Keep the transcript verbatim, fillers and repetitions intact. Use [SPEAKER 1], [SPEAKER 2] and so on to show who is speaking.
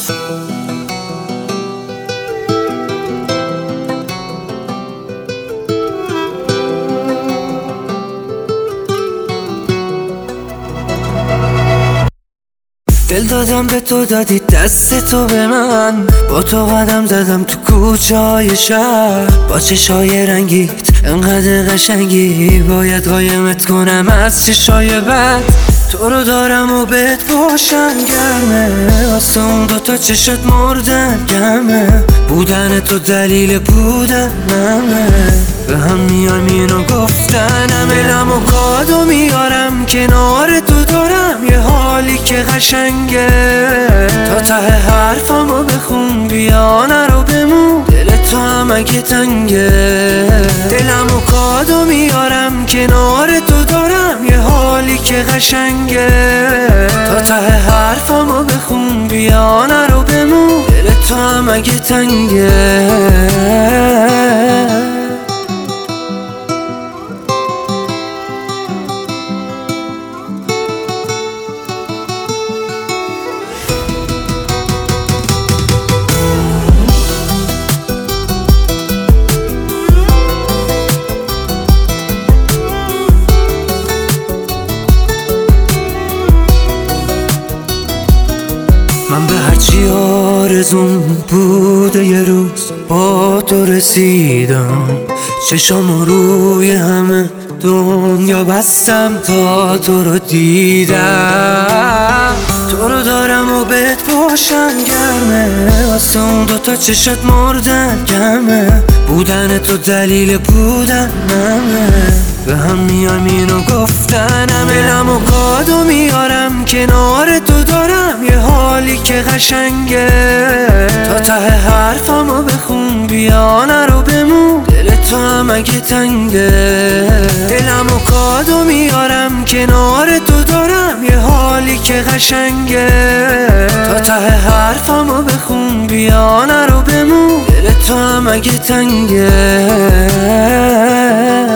[SPEAKER 1] دل دادم به تو، دادی دست تو به من، با تو قدم زدم تو کوچه های شهر. با چشای رنگیت انقدر قشنگی، باید قایمت کنم از چشای بد. تو رو دارم و بهت باشم گرمه، واسه اون دوتا چشت مردن گرمه. بودن تو دلیل بودنمه، به هم میام اینو گفتنم. علم و کادو میارم کنار تو، دارم یه حالی که قشنگه. تا ته حرفمو بخون بیا نرو بمون، دل تو هم اگه تنگه. علم و کادو میارم کنار تو، دارم یه حالی که قشنگه. تا ته حرفمو بخون بیا نرو بمون، دل تو هم اگه تنگه. من به هرچی آرزوم بوده یه روز با تو رسیدم. چشام روی همه دنیا بستم تا تو رو دیدم. تو رو دارم و بهت باشم گرمه، واسه اون دوتا چشت مردن گرمه. بودن تو دلیل بودنمه، به هم میام اینو گفتنم. علم و کادو میارم کنار تو، دارم یه حالی که قشنگه. تا ته حرفمو بخون بیا نرو بمون، دل تو هم اگه تنگه. علم و کادو میارم کنار تو، دارم یه حالی که قشنگه. تا ته حرفمو بخون بیا نرو بمون، دل تو هم اگه تنگه.